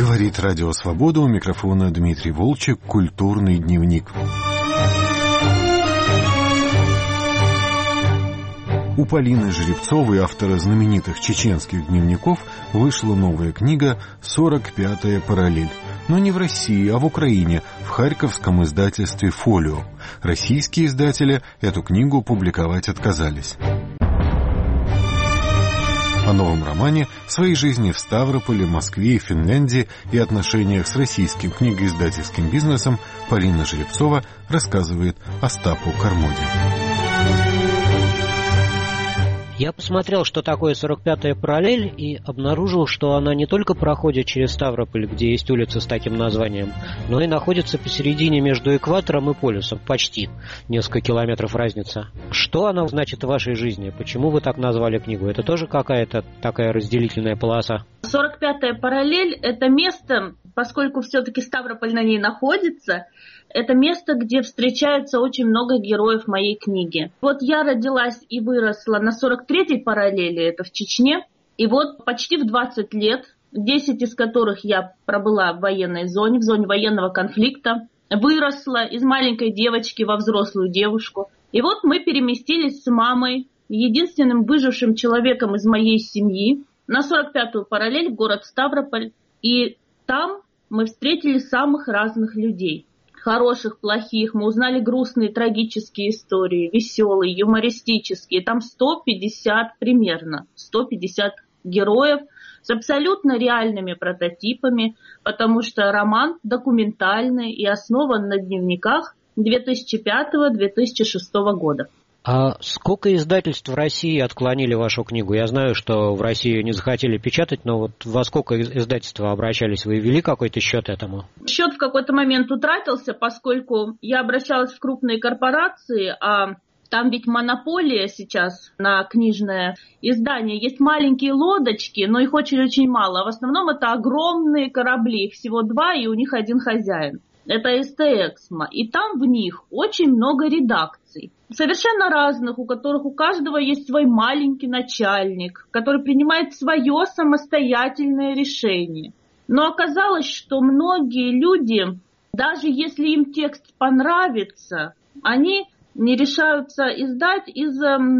Говорит Радио Свобода, у микрофона Дмитрий Волчек, «Культурный дневник». У Полины Жеребцовой, автора знаменитых чеченских дневников, вышла новая книга «45-я параллель». Но не в России, а в Украине, в харьковском издательстве «Фолио». Российские издатели эту книгу публиковать отказались. О новом романе, своей жизни в Ставрополе, Москве и Финляндии и отношениях с российским книгоиздательским бизнесом Полина Жеребцова рассказывает Остапу Кармоде. Я посмотрел, что такое 45-я параллель, и обнаружил, что она не только проходит через Ставрополь, где есть улица с таким названием, но и находится посередине между экватором и полюсом, почти. Несколько километров разница. Что она значит в вашей жизни? Почему вы так назвали книгу? Это тоже какая-то такая разделительная полоса? 45-я параллель – это место, поскольку все-таки Ставрополь на ней находится, это место, где встречаются очень много героев моей книги. Вот я родилась и выросла на 43-й параллели, это в Чечне. И вот почти в 20 лет, 10 из которых я пробыла в военной зоне, в зоне военного конфликта, выросла из маленькой девочки во взрослую девушку. И вот мы переместились с мамой, единственным выжившим человеком из моей семьи, на 45-ю параллель в город Ставрополь. И там мы встретили самых разных людей. Хороших, плохих, мы узнали грустные, трагические истории, веселые, юмористические. Там 150 примерно, 150 героев с абсолютно реальными прототипами, потому что роман документальный и основан на дневниках 2005-2006 года. А сколько издательств в России отклонили вашу книгу? Я знаю, что в России не захотели печатать, но вот во сколько издательств обращались? Вы вели какой-то счет этому? Счет в какой-то момент утратился, поскольку я обращалась в крупные корпорации, а там ведь монополия сейчас на книжное издание. Есть маленькие лодочки, но их очень-очень мало. В основном это огромные корабли, их всего 2, и у них один хозяин. Это СТ-Эксмо. И там в них очень много редакций. Совершенно разных, у которых у каждого есть свой маленький начальник, который принимает свое самостоятельное решение. Но оказалось, что многие люди, даже если им текст понравится, они не решаются издать из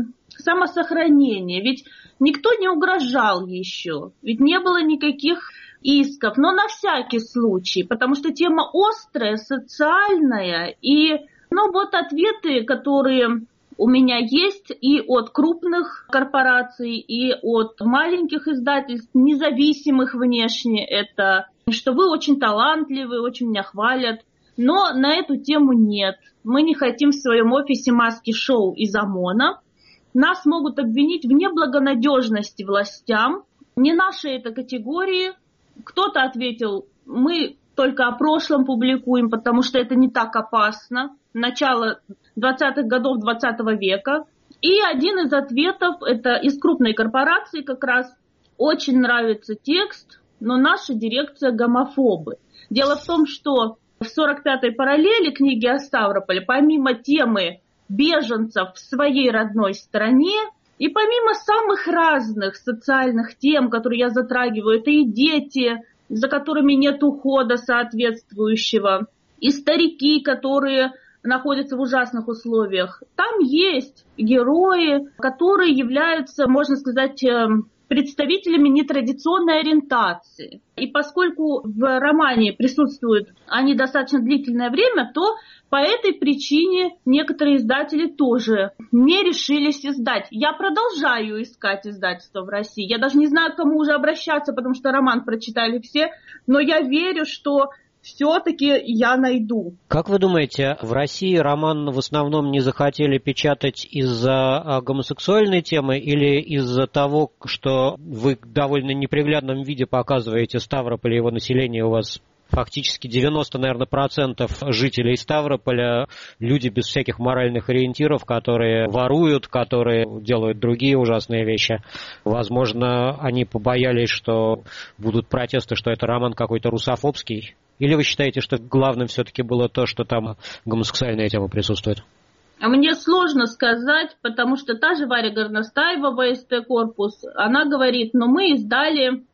самосохранения. Ведь никто не угрожал еще, ведь не было никаких исков, но на всякий случай, потому что тема острая, социальная, и вот ответы, которые у меня есть и от крупных корпораций, и от маленьких издательств, независимых внешне, это что вы очень талантливы, очень меня хвалят, но на эту тему нет. Мы не хотим в своем офисе маски-шоу из ОМОНа. Нас могут обвинить в неблагонадежности властям. Не наши это категории. Кто-то ответил, мы только о прошлом публикуем, потому что это не так опасно. Начало 20-х годов 20 века. И один из ответов, это из крупной корпорации как раз, очень нравится текст, но наша дирекция гомофобы. Дело в том, что в 45-й параллели книги о Ставрополе, помимо темы беженцев в своей родной стране, и помимо самых разных социальных тем, которые я затрагиваю, это и дети, за которыми нет ухода соответствующего, и старики, которые находятся в ужасных условиях. Там есть герои, которые являются, можно сказать, представителями нетрадиционной ориентации. И поскольку в романе присутствуют они достаточно длительное время, то по этой причине некоторые издатели тоже не решились издать. Я продолжаю искать издательство в России. Я даже не знаю, к кому уже обращаться, потому что роман прочитали все. Но я верю, что все-таки я найду. Как вы думаете, в России роман в основном не захотели печатать из-за гомосексуальной темы или из-за того, что вы в довольно неприглядном виде показываете Ставрополь и его население, у вас фактически 90, наверное, процентов жителей Ставрополя люди без всяких моральных ориентиров, которые воруют, которые делают другие ужасные вещи. Возможно, они побоялись, что будут протесты, что это роман какой-то русофобский. Или вы считаете, что главным все-таки было то, что там гомосексуальная тема присутствует? Мне сложно сказать, потому что та же Варя Горностаева, ВСТ Корпус, она говорит, мы издали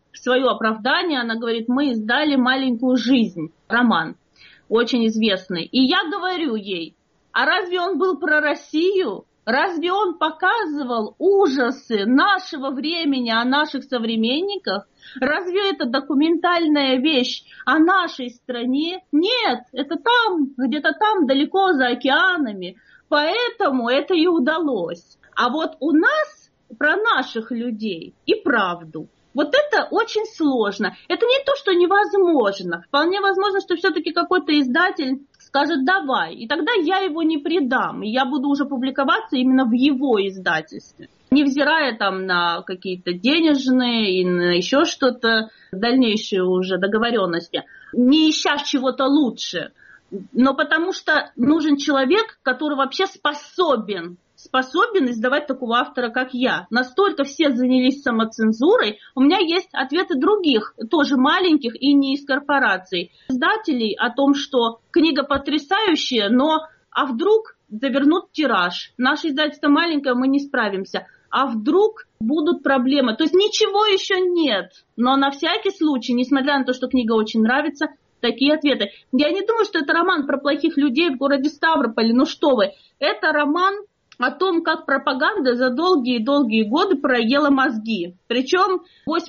в свое оправдание, она говорит, мы издали «Маленькую жизнь», роман, очень известный. И я говорю ей, а разве он был про Россию? Разве он показывал ужасы нашего времени о наших современниках? Разве это документальная вещь о нашей стране? Нет, это там, где-то там, далеко за океанами. Поэтому это и удалось. А вот у нас про наших людей и правду. Вот это очень сложно. Это не то, что невозможно. Вполне возможно, что все-таки какой-то издатель скажет «давай», и тогда я его не предам, и я буду уже публиковаться именно в его издательстве, невзирая там на какие-то денежные и на еще что-то, дальнейшие уже договоренности, не ища чего-то лучше, но потому что нужен человек, который вообще способен издавать такого автора, как я. Настолько все занялись самоцензурой. У меня есть ответы других, тоже маленьких и не из корпораций, издателей о том, что книга потрясающая, но а вдруг завернут тираж. Наше издательство маленькое, мы не справимся. А вдруг будут проблемы. То есть ничего еще нет. Но на всякий случай, несмотря на то, что книга очень нравится, такие ответы. Я не думаю, что это роман про плохих людей в городе Ставрополе. Ну что вы. Это роман о том, как пропаганда за долгие-долгие годы проела мозги. Причем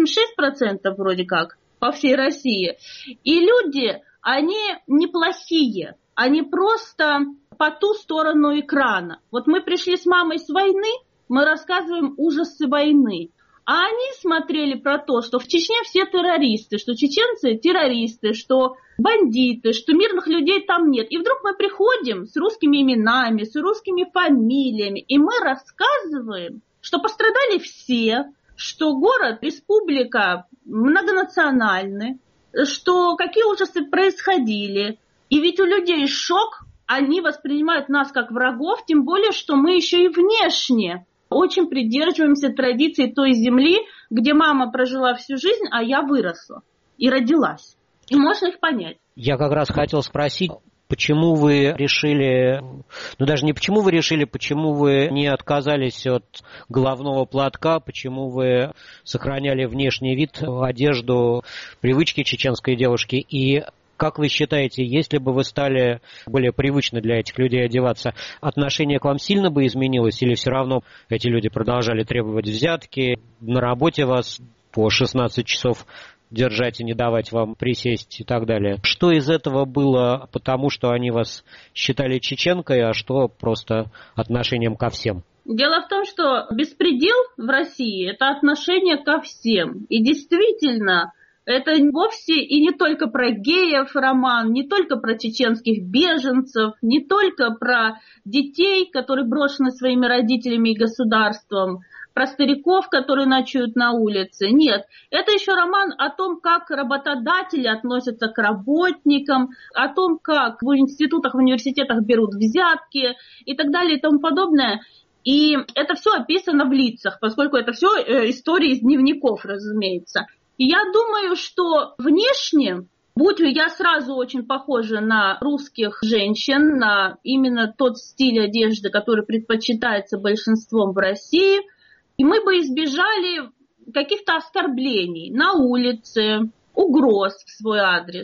86% вроде как по всей России. И люди, они неплохие. Они просто по ту сторону экрана. Вот мы пришли с мамой с войны, мы рассказываем ужасы войны. А они смотрели про то, что в Чечне все террористы, что чеченцы террористы, что бандиты, что мирных людей там нет. И вдруг мы приходим с русскими именами, с русскими фамилиями, и мы рассказываем, что пострадали все, что город, республика многонациональны, что какие ужасы происходили. И ведь у людей шок, они воспринимают нас как врагов, тем более, что мы еще и внешне очень придерживаемся традиций той земли, где мама прожила всю жизнь, а я выросла и родилась. И можно их понять. Я как раз хотел спросить, почему вы решили, даже не почему вы решили, почему вы не отказались от головного платка, почему вы сохраняли внешний вид, одежду, привычки чеченской девушки, и как вы считаете, если бы вы стали более привычно для этих людей одеваться, отношение к вам сильно бы изменилось, или все равно эти люди продолжали требовать взятки, на работе вас по 16 часов держать и не давать вам присесть и так далее? Что из этого было потому, что они вас считали чеченкой, а что просто отношением ко всем? Дело в том, что беспредел в России – это отношение ко всем. И действительно, это вовсе и не только про геев роман, не только про чеченских беженцев, не только про детей, которые брошены своими родителями и государством, про стариков, которые ночуют на улице. Нет, это еще роман о том, как работодатели относятся к работникам, о том, как в институтах, в университетах берут взятки и так далее и тому подобное. И это все описано в лицах, поскольку это все истории из дневников, разумеется. И я думаю, что внешне, будь я сразу очень похожа на русских женщин, на именно тот стиль одежды, который предпочитается большинством в России, и мы бы избежали каких-то оскорблений на улице, угроз в свой адрес.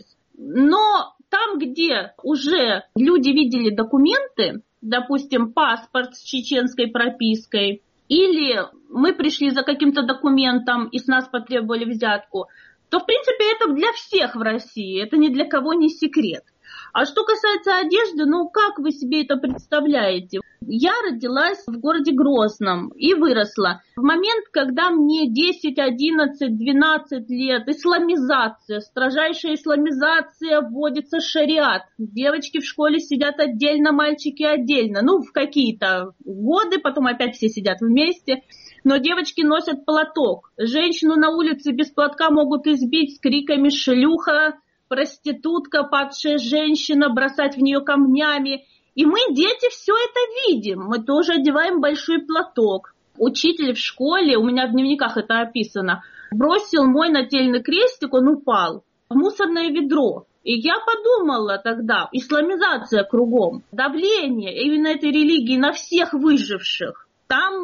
Но там, где уже люди видели документы, допустим, паспорт с чеченской пропиской, или мы пришли за каким-то документом и с нас потребовали взятку, то, в принципе, это для всех в России, это ни для кого не секрет. А что касается одежды, как вы себе это представляете? Я родилась в городе Грозном и выросла. В момент, когда мне 10, 11, 12 лет, исламизация, строжайшая исламизация, вводится шариат. Девочки в школе сидят отдельно, мальчики отдельно. В какие-то годы, потом опять все сидят вместе. Но девочки носят платок. Женщину на улице без платка могут избить с криками «шлюха», проститутка, падшая женщина, бросать в нее камнями. И мы, дети, все это видим. Мы тоже одеваем большой платок. Учитель в школе, у меня в дневниках это описано, бросил мой нательный крестик, он упал в мусорное ведро. И я подумала тогда, исламизация кругом, давление именно этой религии на всех выживших. Там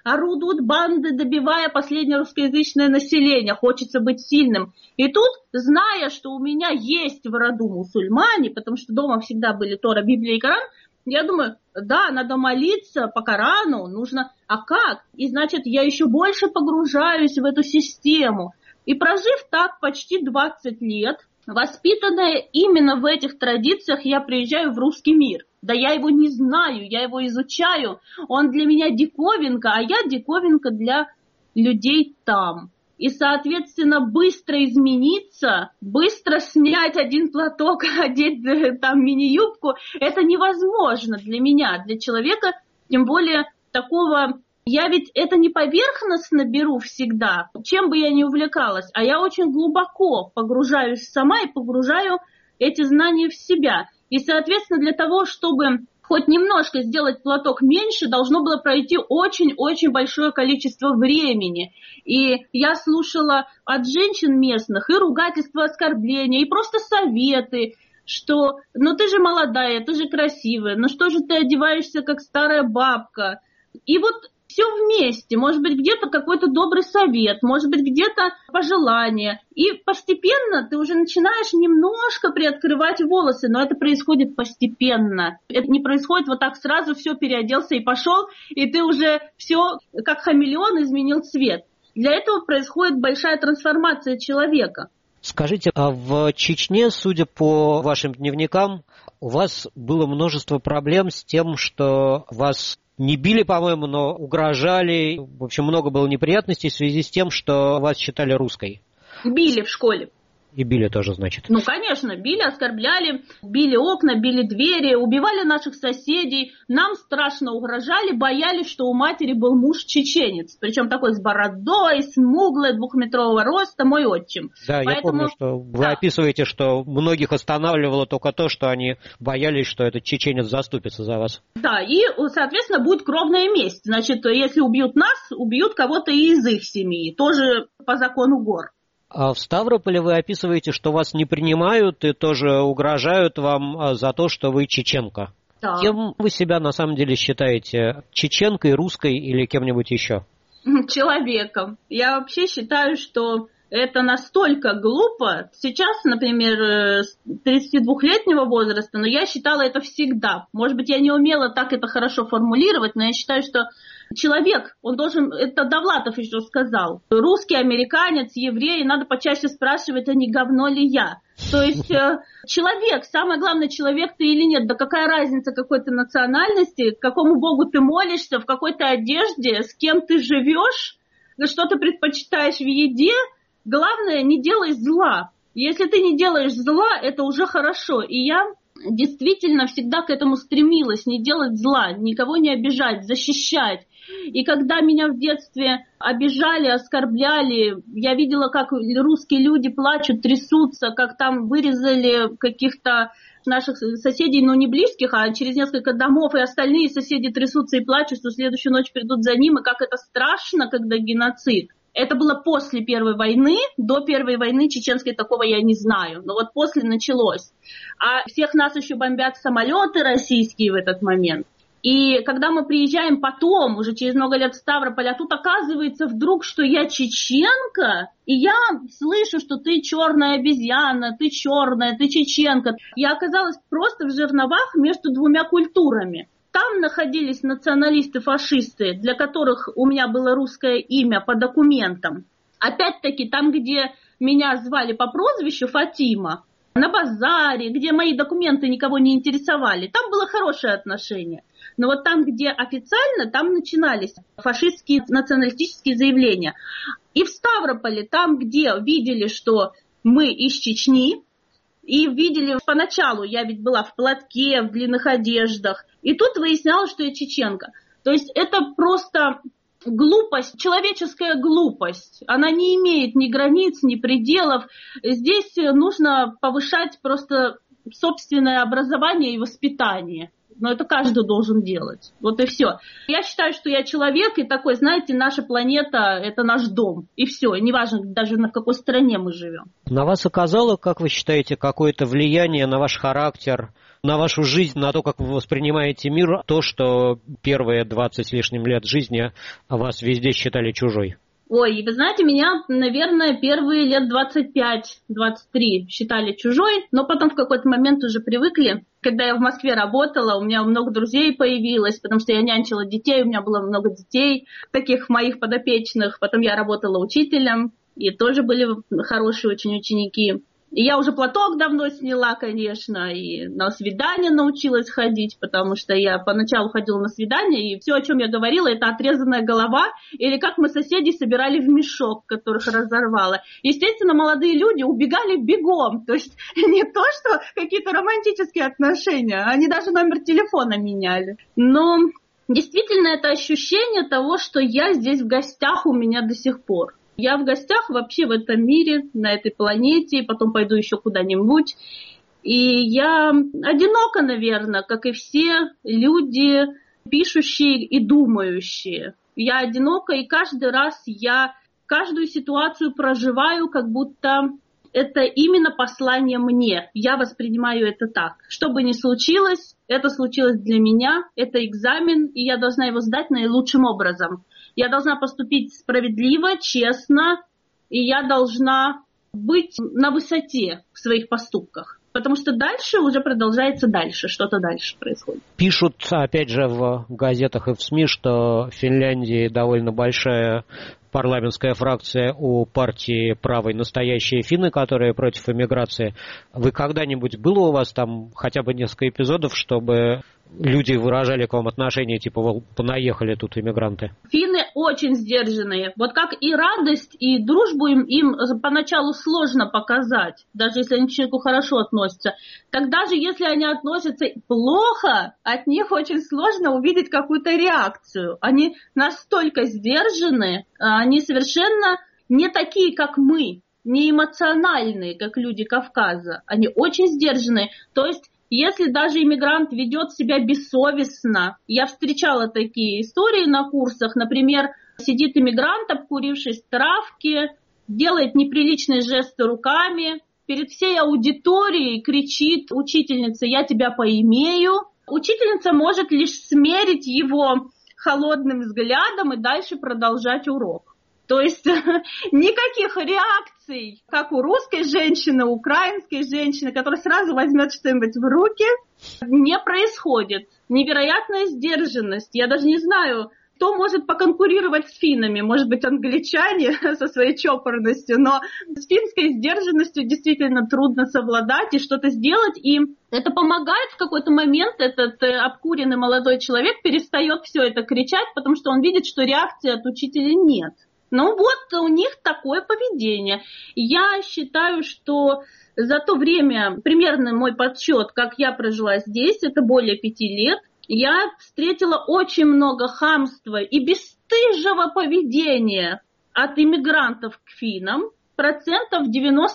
орудуют банды, добивая последнее русскоязычное население, хочется быть сильным. И тут, зная, что у меня есть в роду мусульмане, потому что дома всегда были Тора, Библия и Коран, я думаю, да, надо молиться по Корану, нужно, а как? И значит, я еще больше погружаюсь в эту систему. И прожив так почти 20 лет, воспитанная именно в этих традициях, я приезжаю в русский мир. Да я его не знаю, я его изучаю, он для меня диковинка, а я диковинка для людей там. И, соответственно, быстро измениться, быстро снять один платок, одеть там мини-юбку, это невозможно для меня, для человека, тем более такого... Я ведь это не поверхностно беру всегда, чем бы я ни увлекалась, а я очень глубоко погружаюсь сама и погружаю эти знания в себя. И, соответственно, для того, чтобы хоть немножко сделать платок меньше, должно было пройти очень-очень большое количество времени. И я слушала от женщин местных и ругательства, оскорбления, и просто советы, что ну ты же молодая, ты же красивая, ну что же ты одеваешься как старая бабка. И вот все вместе, может быть, где-то какой-то добрый совет, может быть, где-то пожелание. И постепенно ты уже начинаешь немножко приоткрывать волосы, но это происходит постепенно. Это не происходит вот так сразу, все переоделся и пошел, и ты уже все как хамелеон изменил цвет. Для этого происходит большая трансформация человека. Скажите, а в Чечне, судя по вашим дневникам, у вас было множество проблем с тем, что вас не били, по-моему, но угрожали. В общем, много было неприятностей в связи с тем, что вас считали русской. Били в школе. И били тоже, значит? Ну, конечно, били, оскорбляли, били окна, били двери, убивали наших соседей. Нам страшно угрожали, боялись, что у матери был муж-чеченец. Причем такой с бородой, смуглый, 2-метрового роста, мой отчим. Да, поэтому... я помню, что вы описываете, что многих останавливало только то, что они боялись, что этот чеченец заступится за вас. Да, и, соответственно, будет кровная месть. Значит, если убьют нас, убьют кого-то из их семьи. Тоже по закону гор. А в Ставрополе вы описываете, что вас не принимают и тоже угрожают вам за то, что вы чеченка. Да. Кем вы себя на самом деле считаете? Чеченкой, русской или кем-нибудь еще? Человеком. Я вообще считаю, что это настолько глупо. Сейчас, например, с 32-летнего возраста, но я считала это всегда. Может быть, я не умела так это хорошо формулировать, но я считаю, что человек, он должен, это Довлатов еще сказал, русский, американец, еврей, надо почаще спрашивать, а не говно ли я. То есть человек, самое главное, человек ты или нет, да какая разница какой ты национальности, к какому богу ты молишься, в какой ты одежде, с кем ты живешь, что ты предпочитаешь в еде, главное, не делай зла. Если ты не делаешь зла, это уже хорошо. И я действительно всегда к этому стремилась, не делать зла, никого не обижать, защищать. И когда меня в детстве обижали, оскорбляли, я видела, как русские люди плачут, трясутся, как там вырезали каких-то наших соседей, но не близких, а через несколько домов, и остальные соседи трясутся и плачут, что в следующую ночь придут за ним, и как это страшно, когда геноцид. Это было после Первой войны, до Первой войны чеченской такого я не знаю, но вот после началось. А всех нас еще бомбят самолеты российские в этот момент. И когда мы приезжаем потом, уже через много лет в Ставрополь, а тут оказывается вдруг, что я чеченка, и я слышу, что ты черная обезьяна, ты черная, ты чеченка. Я оказалась просто в жерновах между двумя культурами. Там находились националисты-фашисты, для которых у меня было русское имя по документам. Опять-таки, там, где меня звали по прозвищу Фатима, на базаре, где мои документы никого не интересовали, там было хорошее отношение. Но вот там, где официально, там начинались фашистские националистические заявления. И в Ставрополе, там, где видели, что мы из Чечни, и видели поначалу, я ведь была в платке, в длинных одеждах, и тут выяснялось, что я чеченка. То есть это просто глупость, человеческая глупость. Она не имеет ни границ, ни пределов. Здесь нужно повышать просто собственное образование и воспитание. но это каждый должен делать. Вот и все. Я считаю, что я человек, и такой, знаете, наша планета – это наш дом. И все, неважно даже в какой стране мы живем. На вас оказало, как вы считаете, какое-то влияние на ваш характер, на вашу жизнь, на то, как вы воспринимаете мир, то, что первые 20 с лишним лет жизни вас везде считали чужой? Ой, вы знаете, меня, наверное, первые лет 25-23 считали чужой, но потом в какой-то момент уже привыкли. Когда я в Москве работала, у меня много друзей появилось, потому что я нянчила детей, у меня было много детей, таких моих подопечных. Потом я работала учителем, и тоже были хорошие очень ученики. И я уже платок давно сняла, конечно, и на свидание научилась ходить, потому что я поначалу ходила на свидание, и все, о чем я говорила, это отрезанная голова, или как мы соседей собирали в мешок, которых разорвала. Естественно, молодые люди убегали бегом, то есть не то, что какие-то романтические отношения, они даже номер телефона меняли. Но действительно это ощущение того, что я здесь в гостях у меня до сих пор. Я в гостях вообще в этом мире, на этой планете, потом пойду еще куда-нибудь. И я одинока, наверное, как и все люди, пишущие и думающие. Я одинока, и каждый раз я каждую ситуацию проживаю, как будто это именно послание мне. Я воспринимаю это так. Что бы ни случилось, это случилось для меня, это экзамен, и я должна его сдать наилучшим образом. Я должна поступить справедливо, честно, и я должна быть на высоте в своих поступках. Потому что дальше уже продолжается дальше, что-то дальше происходит. Пишут, опять же, в газетах и в СМИ, что в Финляндии довольно большая парламентская фракция у партии правой «Настоящие финны», которые против эмиграции. Вы когда-нибудь, было у вас там хотя бы несколько эпизодов, чтобы люди выражали к вам отношение, типа, понаехали тут иммигранты? Финны очень сдержанные. Вот как и радость, и дружбу им поначалу сложно показать, даже если они к человеку хорошо относятся. Тогда же, если они относятся плохо, от них очень сложно увидеть какую-то реакцию. Они настолько сдержаны, они совершенно не такие, как мы, не эмоциональные, как люди Кавказа. Они очень сдержанные. То есть если даже иммигрант ведет себя бессовестно, я встречала такие истории на курсах, например, сидит иммигрант, обкурившись в травке, делает неприличные жесты руками, перед всей аудиторией кричит учительница: «Я тебя поимею». Учительница может лишь смерить его холодным взглядом и дальше продолжать урок. То есть никаких реакций, как у русской женщины, украинской женщины, которая сразу возьмет что-нибудь в руки, не происходит. Невероятная сдержанность. Я даже не знаю, кто может поконкурировать с финнами. Может быть, англичане со своей чопорностью, но с финской сдержанностью действительно трудно совладать и что-то сделать. И это помогает в какой-то момент. Этот обкуренный молодой человек перестает все это кричать, потому что он видит, что реакции от учителя нет. Ну вот у них такое поведение. Я считаю, что за то время, примерно мой подсчет, как я прожила здесь, это более 5 лет, я встретила очень много хамства и бесстыжего поведения от иммигрантов к финнам, 95%.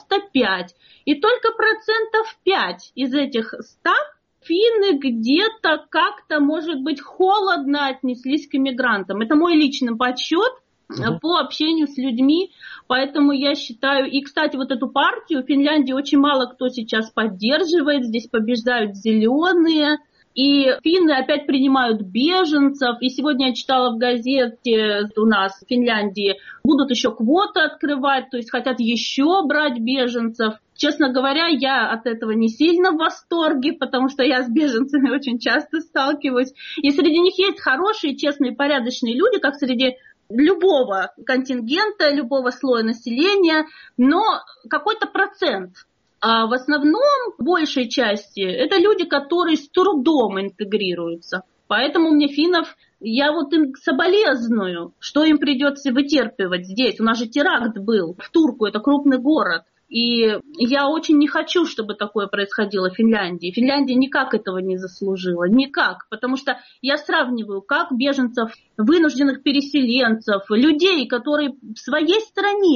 И только 5% из этих 100 финны где-то как-то, может быть, холодно отнеслись к иммигрантам. Это мой личный подсчет по общению с людьми, поэтому я считаю, и, кстати, вот эту партию в Финляндии очень мало кто сейчас поддерживает, здесь побеждают зеленые, и финны опять принимают беженцев, и сегодня я читала в газете у нас в Финляндии, будут еще квоты открывать, то есть хотят еще брать беженцев. Честно говоря, я от этого не сильно в восторге, потому что я с беженцами очень часто сталкиваюсь, и среди них есть хорошие, честные, порядочные люди, как среди любого контингента, любого слоя населения, но какой-то процент. А в основном, в большей части, это люди, которые с трудом интегрируются. Поэтому мне финнов, я вот им соболезную, что им придется вытерпевать здесь. У нас же теракт был в Турку, это крупный город. И я очень не хочу, чтобы такое происходило в Финляндии. Финляндия никак этого не заслужила, никак. Потому что я сравниваю, как беженцев, вынужденных переселенцев, людей, которые в своей стране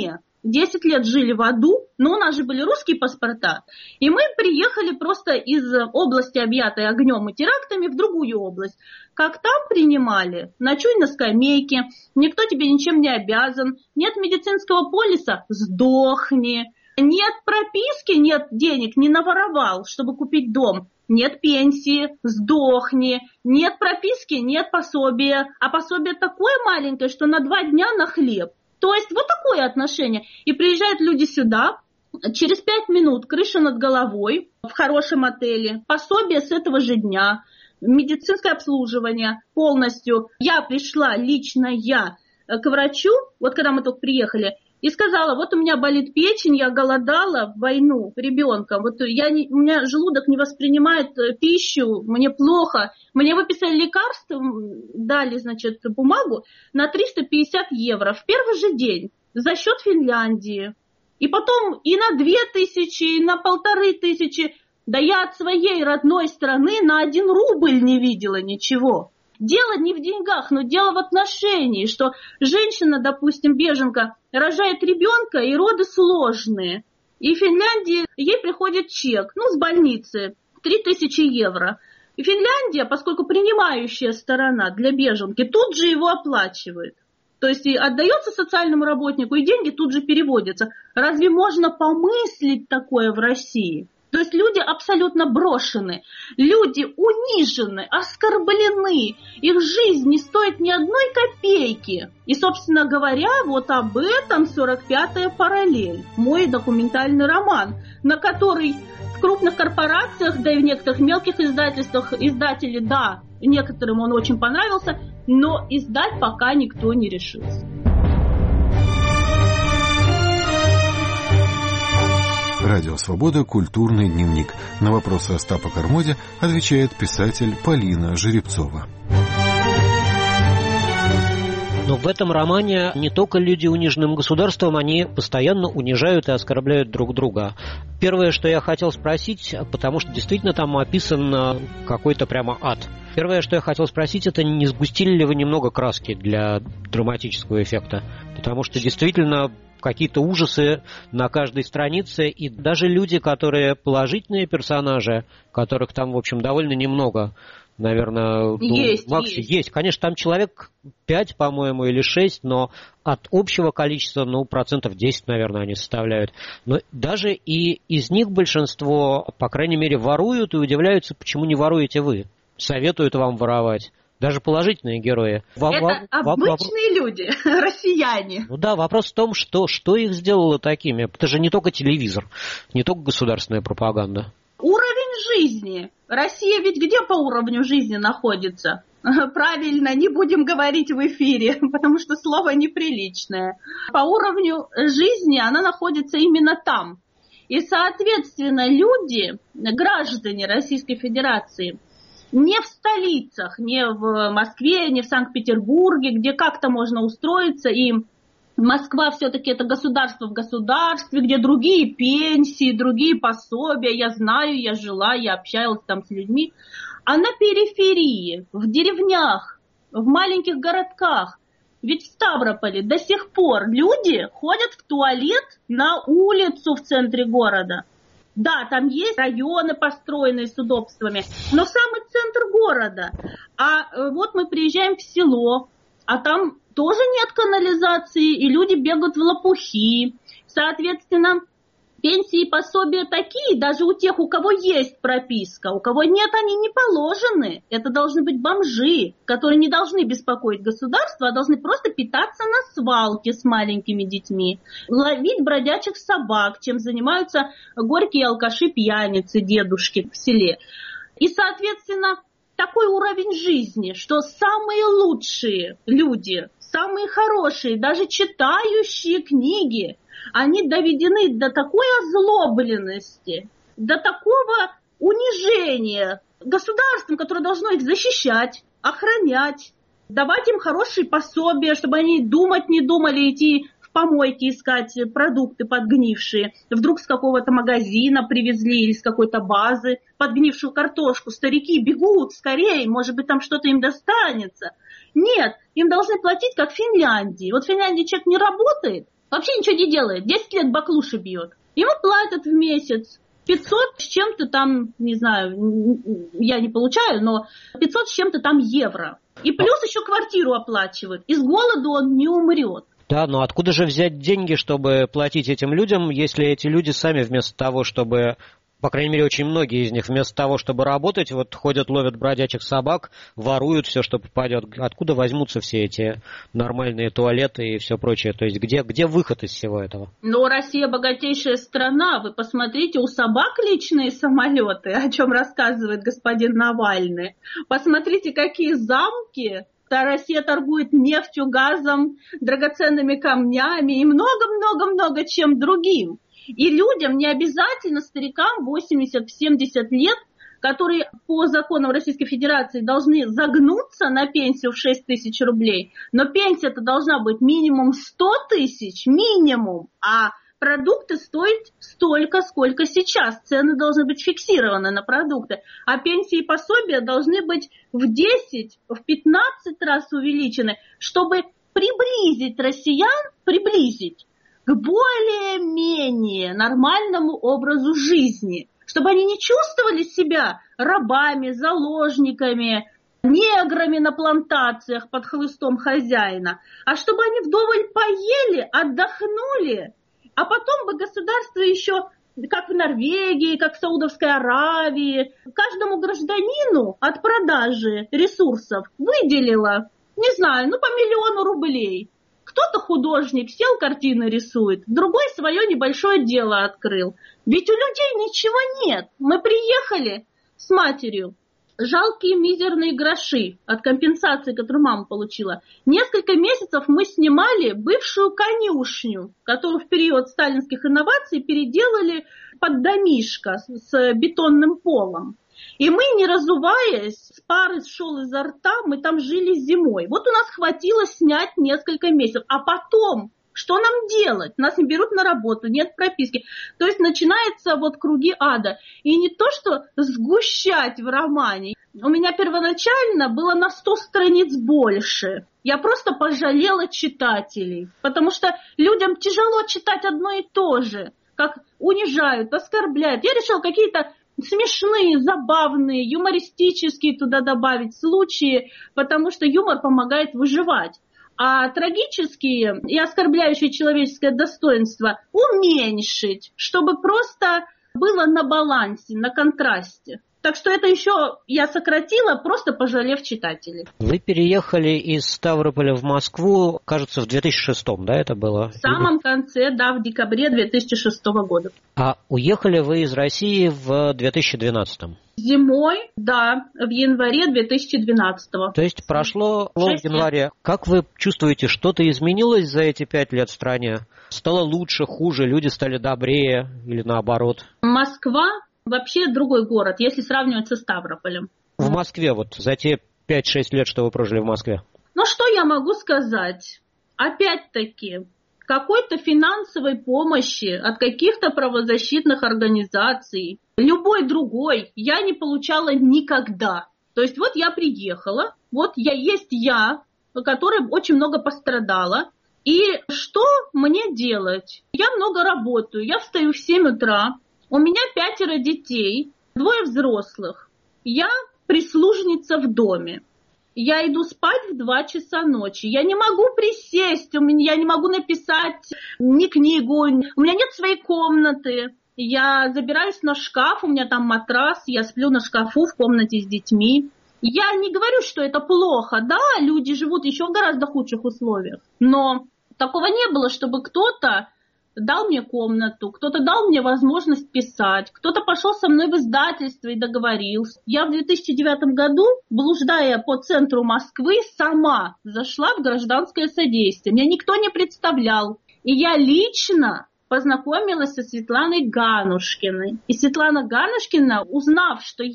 10 лет жили в аду, но у нас же были русские паспорта. И мы приехали просто из области, объятой огнем и терактами, в другую область. Как там принимали? Ночуй на скамейке, никто тебе ничем не обязан, нет медицинского полиса – сдохни. Нет прописки, нет денег, не наворовал, чтобы купить дом. Нет пенсии, сдохни. Нет прописки, нет пособия. А пособие такое маленькое, что на 2 дня на хлеб. То есть вот такое отношение. И приезжают люди сюда, через 5 минут крыша над головой в хорошем отеле, пособие с этого же дня, медицинское обслуживание полностью. Я пришла, лично я, к врачу, вот когда мы только приехали, и сказала, вот у меня болит печень, я голодала в войну ребенком, вот у меня желудок не воспринимает пищу, мне плохо. Мне выписали лекарство, дали, значит, бумагу на 350 евро в первый же день за счет Финляндии. И потом и на 2000, и на 1500. Да я от своей родной страны на 1 рубль не видела ничего. Дело не в деньгах, но дело в отношении, что женщина, допустим, беженка, рожает ребенка, и роды сложные. И в Финляндии ей приходит чек, с больницы, 3000 евро. И Финляндия, поскольку принимающая сторона для беженки, тут же его оплачивает. То есть и отдается социальному работнику, и деньги тут же переводятся. Разве можно помыслить такое в России? То есть люди абсолютно брошены, люди унижены, оскорблены, их жизнь не стоит ни одной копейки. И, собственно говоря, вот об этом 45-я параллель, мой документальный роман, на который в крупных корпорациях, да и в некоторых мелких издательствах издатели, да, некоторым он очень понравился, но издать пока никто не решился. Радио «Свобода. Культурный дневник». На вопросы Остапа Кармоди отвечает писатель Полина Жеребцова. Но в этом романе не только люди униженным государством, они постоянно унижают и оскорбляют друг друга. Первое, что я хотел спросить, потому что действительно там описан какой-то прямо ад. Первое, что я хотел спросить, это не сгустили ли вы немного краски для драматического эффекта? Потому что действительно какие-то ужасы на каждой странице, и даже люди, которые положительные персонажи, которых там, в общем, довольно немного, наверное, есть. Конечно, там человек 5, по-моему, или 6, но от общего количества, 10%, наверное, они составляют. Но даже и из них большинство, по крайней мере, воруют и удивляются, почему не воруете вы. Советуют вам воровать. Даже положительные герои. Это обычные люди, россияне. Вопрос в том, что их сделало такими. Это же не только телевизор, не только государственная пропаганда. Уровень жизни. Россия ведь где по уровню жизни находится? Правильно, не будем говорить в эфире, потому что слово неприличное. По уровню жизни она находится именно там. И, соответственно, люди, граждане Российской Федерации, не в столицах, не в Москве, не в Санкт-Петербурге, где как-то можно устроиться, и Москва все-таки это государство в государстве, где другие пенсии, другие пособия, я знаю, я жила, я общалась там с людьми. А на периферии, в деревнях, в маленьких городках, ведь в Ставрополе до сих пор люди ходят в туалет на улицу в центре города. Да, там есть районы, построенные с удобствами, но самый центр города. А вот мы приезжаем в село, а там тоже нет канализации, и люди бегают в лопухи. Соответственно, пенсии и пособия такие, даже у тех, у кого есть прописка, у кого нет, они не положены. Это должны быть бомжи, которые не должны беспокоить государство, а должны просто питаться на свалке с маленькими детьми, ловить бродячих собак, чем занимаются горькие алкаши-пьяницы, дедушки в селе. И, соответственно, такой уровень жизни, что самые лучшие люди, самые хорошие, даже читающие книги, они доведены до такой озлобленности, до такого унижения государством, которое должно их защищать, охранять, давать им хорошие пособия, чтобы они думать не думали, идти в помойки искать продукты подгнившие. Вдруг с какого-то магазина привезли или с какой-то базы подгнившую картошку. Старики бегут скорее, может быть, там что-то им достанется. Нет, им должны платить, как в Финляндии. Вот в Финляндии человек не работает, вообще ничего не делает, 10 лет баклуши бьет. Ему платят в месяц 500 с чем-то там, не знаю, я не получаю, но 500 с чем-то там евро. И плюс еще квартиру оплачивают. И с голоду он не умрет. Да, но откуда же взять деньги, чтобы платить этим людям, если эти люди сами вместо того, чтобы, по крайней мере, очень многие из них, вместо того, чтобы работать, вот ходят, ловят бродячих собак, воруют все, что попадет. Откуда возьмутся все эти нормальные туалеты и все прочее? То есть где выход из всего этого? Но Россия богатейшая страна. Вы посмотрите, у собак личные самолеты, о чем рассказывает господин Навальный. Посмотрите, какие замки. Россия торгует нефтью, газом, драгоценными камнями и много-много-много чем другим. И людям не обязательно, старикам 80-70 лет, которые по законам Российской Федерации должны загнуться на пенсию в 6 тысяч рублей, но пенсия-то должна быть минимум 100 тысяч, минимум, а продукты стоят столько, сколько сейчас. Цены должны быть фиксированы на продукты. А пенсии и пособия должны быть в 10, в 15 раз увеличены, чтобы приблизить россиян, к более-менее нормальному образу жизни. Чтобы они не чувствовали себя рабами, заложниками, неграми на плантациях под хлыстом хозяина, а чтобы они вдоволь поели, отдохнули, а потом бы государство еще, как в Норвегии, как в Саудовской Аравии, каждому гражданину от продажи ресурсов выделило, не знаю, по 1 000 000 рублей. Кто-то художник, сел, картины рисует, другой свое небольшое дело открыл. Ведь у людей ничего нет. Мы приехали с матерью. Жалкие мизерные гроши от компенсации, которую мама получила. Несколько месяцев мы снимали бывшую конюшню, которую в период сталинских инноваций переделали под домишко с бетонным полом. И мы, не разуваясь, пар шел изо рта, мы там жили зимой. Вот у нас хватило снять несколько месяцев. А потом, что нам делать? Нас не берут на работу, нет прописки. То есть начинаются круги ада. И не то, что сгущать в романе. У меня первоначально было на 100 страниц больше. Я просто пожалела читателей. Потому что людям тяжело читать одно и то же. Как унижают, оскорбляют. Я решила какие-то смешные, забавные, юмористические туда добавить случаи, потому что юмор помогает выживать. А трагические и оскорбляющие человеческое достоинство уменьшить, чтобы просто было на балансе, на контрасте. Так что это еще я сократила, просто пожалев читателей. Вы переехали из Ставрополя в Москву, кажется, в 2006-м, да, это было? В самом конце, да, в декабре 2006 года. А уехали вы из России в 2012-м? Зимой, да, в январе 2012-го. То есть прошло в январе. Как вы чувствуете, что-то изменилось за эти 5 лет в стране? Стало лучше, хуже, люди стали добрее или наоборот? Москва вообще другой город, если сравнивать со Ставрополем. В Москве за те 5-6 лет, что вы прожили в Москве? Что я могу сказать? Опять-таки, какой-то финансовой помощи от каких-то правозащитных организаций, любой другой, я не получала никогда. То есть я приехала, есть я, которая очень много пострадала. И что мне делать? Я много работаю, я встаю в 7 утра, у меня 5 детей, 2 взрослых. Я прислужница в доме. Я иду спать в 2 часа ночи. Я не могу присесть, я не могу написать ни книгу, у меня нет своей комнаты. Я забираюсь на шкаф, у меня там матрас, я сплю на шкафу в комнате с детьми. Я не говорю, что это плохо, да, люди живут еще в гораздо худших условиях. Но такого не было, чтобы кто-то дал мне комнату, кто-то дал мне возможность писать, кто-то пошел со мной в издательство и договорился. Я в 2009 году, блуждая по центру Москвы, сама зашла в гражданское содействие. Меня никто не представлял. И я лично познакомилась со Светланой Ганушкиной. И Светлана Ганушкина, узнав, что я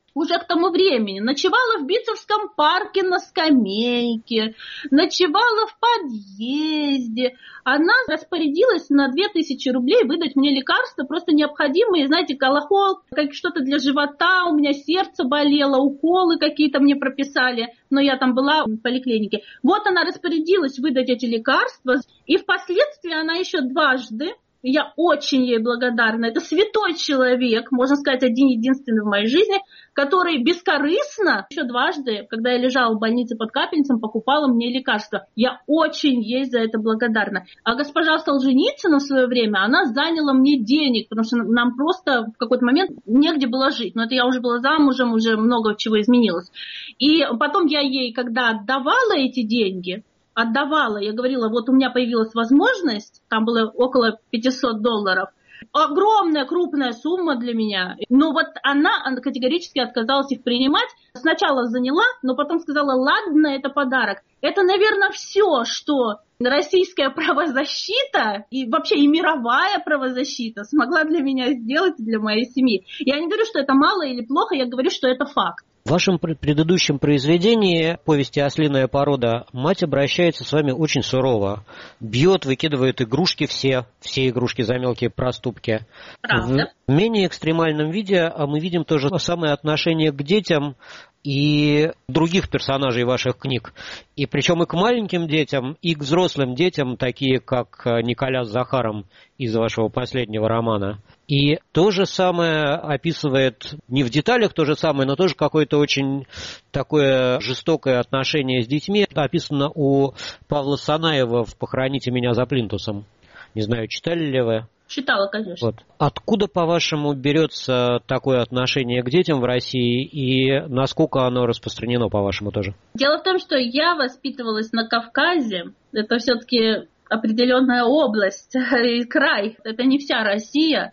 уже к тому времени ночевала в Битцевском парке на скамейке, ночевала в подъезде. Она распорядилась на 2000 рублей выдать мне лекарства, просто необходимые, знаете, колохол, что-то для живота, у меня сердце болело, уколы какие-то мне прописали, но я там была в поликлинике. Вот она распорядилась выдать эти лекарства, и впоследствии она еще дважды, я очень ей благодарна. Это святой человек, можно сказать, один-единственный в моей жизни, который бескорыстно еще дважды, когда я лежала в больнице под Капельницем, покупала мне лекарства. Я очень ей за это благодарна. А госпожа Солженицына в свое время, она заняла мне денег, потому что нам просто в какой-то момент негде было жить. Но это я уже была замужем, уже много чего изменилось. И потом я ей, когда отдавала эти деньги, я говорила, вот у меня появилась возможность, там было около $500, огромная, крупная сумма для меня, но вот она категорически отказалась их принимать, сначала заняла, но потом сказала, ладно, это подарок. Это, наверное, все, что российская правозащита и вообще и мировая правозащита смогла для меня сделать, для моей семьи. Я не говорю, что это мало или плохо, я говорю, что это факт. В вашем предыдущем произведении, повести «Ослиная порода», мать обращается с вами очень сурово. Бьет, выкидывает игрушки все игрушки за мелкие проступки. Правда. В менее экстремальном виде мы видим то же самое отношение к детям и других персонажей ваших книг. И причем и к маленьким детям, и к взрослым детям, такие как Николя с Захаром из вашего последнего романа. И то же самое описывает, не в деталях то же самое, но тоже какое-то очень такое жестокое отношение с детьми. Это описано у Павла Санаева в «Похороните меня за плинтусом». Не знаю, читали ли вы? Читала, конечно. Вот. Откуда, по-вашему, берется такое отношение к детям в России и насколько оно распространено, по-вашему, тоже? Дело в том, что я воспитывалась на Кавказе. Это все-таки определенная область и край. Это не вся Россия.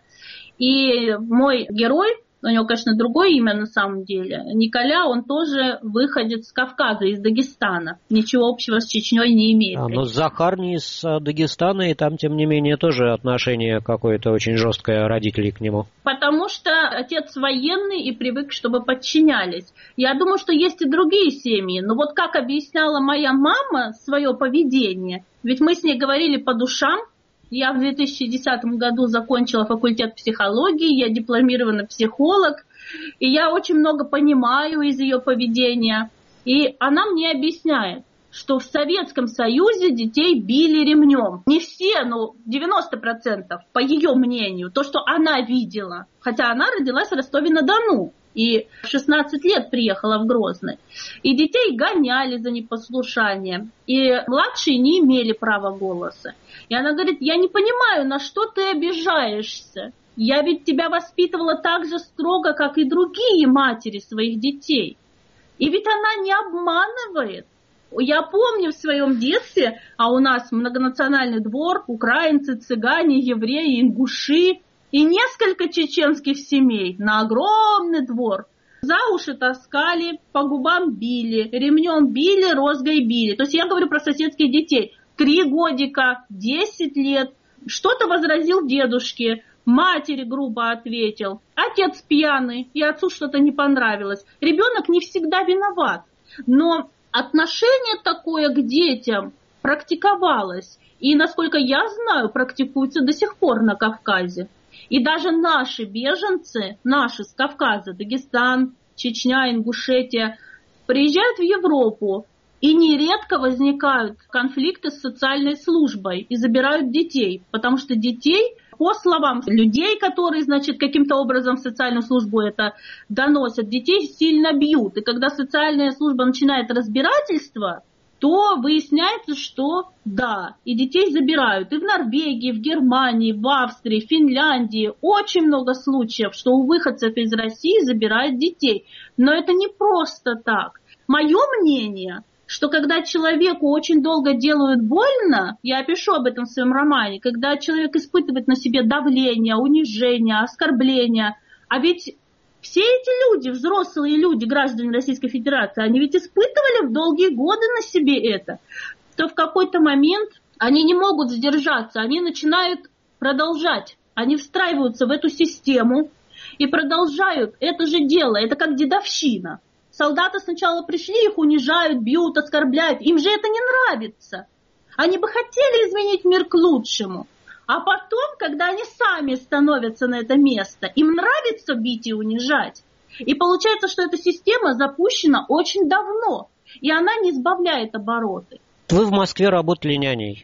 И мой герой, у него, конечно, другое имя на самом деле, Николя, он тоже выходец с Кавказа, из Дагестана. Ничего общего с Чечней не имеет. Но Захар не из Дагестана, и там, тем не менее, тоже отношение какое-то очень жесткое родителей к нему. Потому что отец военный и привык, чтобы подчинялись. Я думаю, что есть и другие семьи. Но вот как объясняла моя мама свое поведение, ведь мы с ней говорили по душам. Я в 2010 году закончила факультет психологии, я дипломированный психолог, и я очень много понимаю из ее поведения. И она мне объясняет, что в Советском Союзе детей били ремнем. Не все, но 90%, по ее мнению, то, что она видела. Хотя она родилась в Ростове-на-Дону и в 16 лет приехала в Грозный. И детей гоняли за непослушание. И младшие не имели права голоса. И она говорит, я не понимаю, на что ты обижаешься. Я ведь тебя воспитывала так же строго, как и другие матери своих детей. И ведь она не обманывает. Я помню в своем детстве, а у нас многонациональный двор, украинцы, цыгане, евреи, ингуши и несколько чеченских семей на огромный двор. За уши таскали, по губам били, ремнем били, розгой били. То есть я говорю про соседских детей. 3 годика, 10 лет. Что-то возразил дедушке, матери грубо ответил. Отец пьяный, и отцу что-то не понравилось. Ребенок не всегда виноват. Но отношение такое к детям практиковалось. И, насколько я знаю, практикуется до сих пор на Кавказе. И даже наши беженцы, наши с Кавказа, Дагестан, Чечня, Ингушетия, приезжают в Европу. И нередко возникают конфликты с социальной службой и забирают детей, потому что детей, по словам людей, которые, значит, каким-то образом в социальную службу это доносят, детей сильно бьют. И когда социальная служба начинает разбирательство, то выясняется, что да, и детей забирают. И в Норвегии, в Германии, в Австрии, в Финляндии очень много случаев, что у выходцев из России забирают детей. Но это не просто так. Мое мнение, что когда человеку очень долго делают больно, я пишу об этом в своем романе, когда человек испытывает на себе давление, унижение, оскорбление, а ведь все эти люди, взрослые люди, граждане Российской Федерации, они ведь испытывали в долгие годы на себе это, то в какой-то момент они не могут сдержаться, они начинают продолжать, они встраиваются в эту систему, и продолжают это же дело. Это как дедовщина. Солдаты сначала пришли, их унижают, бьют, оскорбляют. Им же это не нравится. Они бы хотели изменить мир к лучшему. А потом, когда они сами становятся на это место, им нравится бить и унижать. И получается, что эта система запущена очень давно, и она не сбавляет обороты. Вы в Москве работали няней.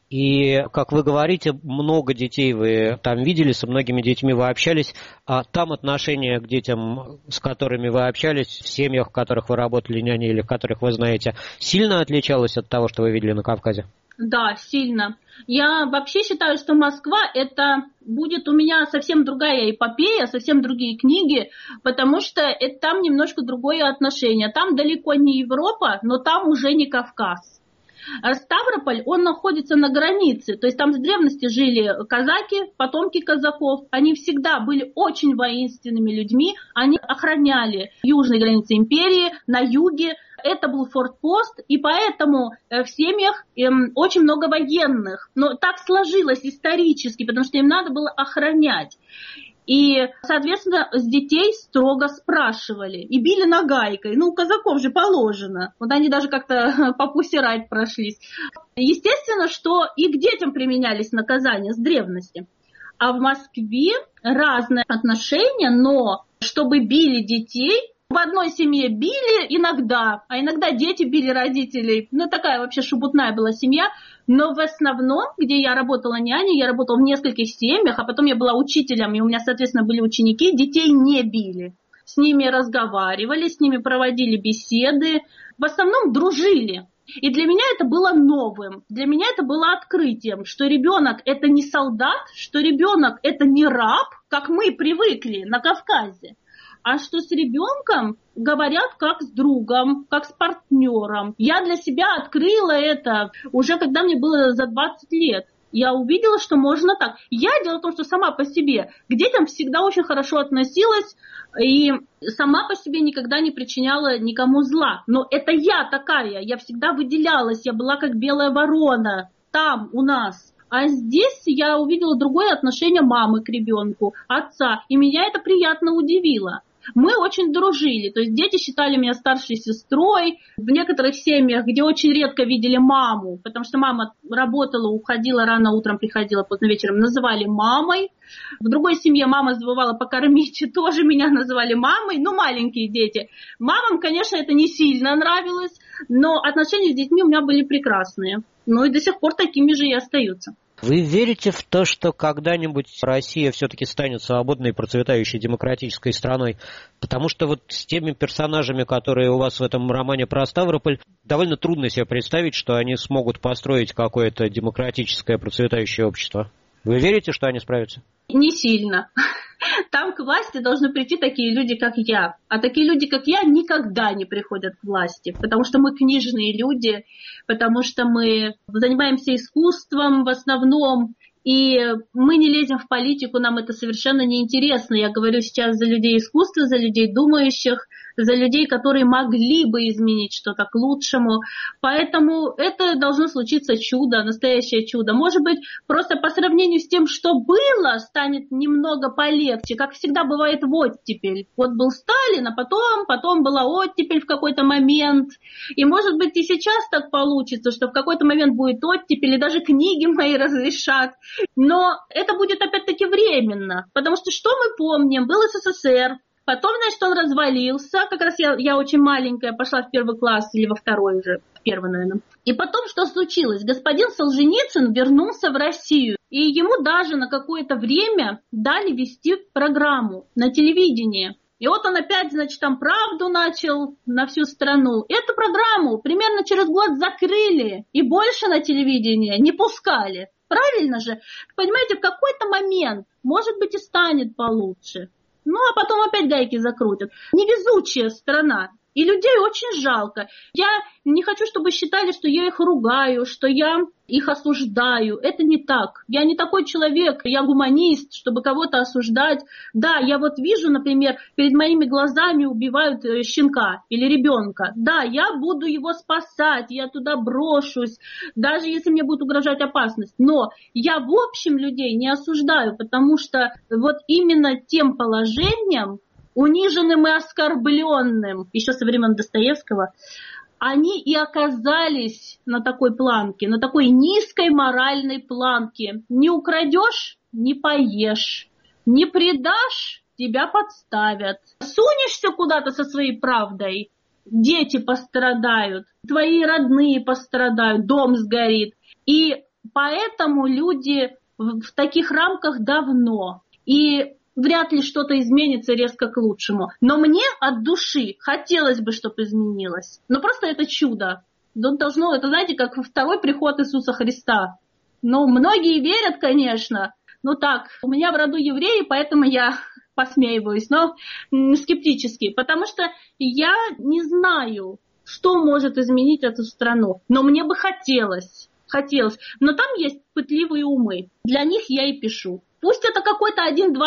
И, как вы говорите, много детей вы там видели, со многими детьми вы общались. А там отношение к детям, с которыми вы общались, в семьях, в которых вы работали няней или в которых вы знаете, сильно отличалось от того, что вы видели на Кавказе? Да, сильно. Я вообще считаю, что Москва это будет у меня совсем другая эпопея, совсем другие книги, потому что там немножко другое отношение. Там далеко не Европа, но там уже не Кавказ. Ставрополь, он находится на границе, то есть там с древности жили казаки, потомки казаков, они всегда были очень воинственными людьми, они охраняли южные границы империи, на юге, это был фортпост, и поэтому в семьях очень много военных, но так сложилось исторически, потому что им надо было охранять. И, соответственно, с детей строго спрашивали и били нагайкой. Ну, у казаков же положено. Вот они даже как-то по пусирайт прошлись. Естественно, что и к детям применялись наказания с древности. А в Москве разные отношения, но чтобы били детей, в одной семье били иногда, а иногда дети били родителей. Ну, такая вообще шебутная была семья. Но в основном, где я работала няней, я работала в нескольких семьях, а потом я была учителем, и у меня, соответственно, были ученики, детей не били. С ними разговаривали, с ними проводили беседы, в основном дружили. И для меня это было новым, для меня это было открытием, что ребенок это не солдат, что ребенок это не раб, как мы привыкли на Кавказе, а что с ребенком говорят как с другом, как с партнером. Я для себя открыла это уже когда мне было за 20 лет. Я увидела, что можно так. Дело в том, что сама по себе к детям всегда очень хорошо относилась и сама по себе никогда не причиняла никому зла. Но это я такая, я всегда выделялась, я была как белая ворона там у нас. А здесь я увидела другое отношение мамы к ребенку, отца, и меня это приятно удивило. Мы очень дружили, то есть дети считали меня старшей сестрой. В некоторых семьях, где очень редко видели маму, потому что мама работала, уходила рано утром, приходила поздно вечером, называли мамой. В другой семье мама забывала покормить, и тоже меня называли мамой, маленькие дети. Мамам, конечно, это не сильно нравилось, но отношения с детьми у меня были прекрасные. И до сих пор такими же и остаются. Вы верите в то, что когда-нибудь Россия все-таки станет свободной, процветающей демократической страной? Потому что вот с теми персонажами, которые у вас в этом романе про Ставрополь, довольно трудно себе представить, что они смогут построить какое-то демократическое, процветающее общество. Вы верите, что они справятся? Не сильно. Там к власти должны прийти такие люди, как я. А такие люди, как я, никогда не приходят к власти, потому что мы книжные люди, потому что мы занимаемся искусством в основном, и мы не лезем в политику, нам это совершенно неинтересно. Я говорю сейчас за людей искусства, за людей думающих, за людей, которые могли бы изменить что-то к лучшему. Поэтому это должно случиться чудо, настоящее чудо. Может быть, просто по сравнению с тем, что было, станет немного полегче, как всегда бывает в оттепель. Вот был Сталин, а потом была оттепель в какой-то момент. И может быть и сейчас так получится, что в какой-то момент будет оттепель, и даже книги мои разрешат. Но это будет опять-таки временно, потому что мы помним? Был СССР. Потом, он развалился, как раз я очень маленькая, пошла в первый класс или во второй уже, в первый, наверное. И потом что случилось? Господин Солженицын вернулся в Россию, и ему даже на какое-то время дали вести программу на телевидении. И вот он опять, там правду начал на всю страну. Эту программу примерно через год закрыли, и больше на телевидение не пускали. Правильно же? Понимаете, в какой-то момент, может быть, и станет получше. А потом опять гайки закрутят. Невезучая страна. И людей очень жалко. Я не хочу, чтобы считали, что я их ругаю, что я их осуждаю. Это не так. Я не такой человек, я гуманист, чтобы кого-то осуждать. Да, я вот вижу, например, перед моими глазами убивают щенка или ребенка. Да, я буду его спасать, я туда брошусь, даже если мне будет угрожать опасность. Но я в общем людей не осуждаю, потому что вот именно тем положением, униженным и оскорбленным, еще со времен Достоевского, они и оказались на такой планке, на такой низкой моральной планке. Не украдешь — не поешь, не предашь — тебя подставят. Сунешься куда-то со своей правдой — дети пострадают, твои родные пострадают, дом сгорит. И поэтому люди в таких рамках давно. И вряд ли что-то изменится резко к лучшему. Но мне от души хотелось бы, чтобы изменилось. Но просто это чудо. Должно, это, знаете, как второй приход Иисуса Христа. Ну, многие верят, конечно. Ну так, у меня в роду евреи, поэтому я посмеиваюсь, но скептически. Потому что я не знаю, что может изменить эту страну. Но мне бы хотелось. Но там есть пытливые умы. Для них я и пишу. Пусть это какой-то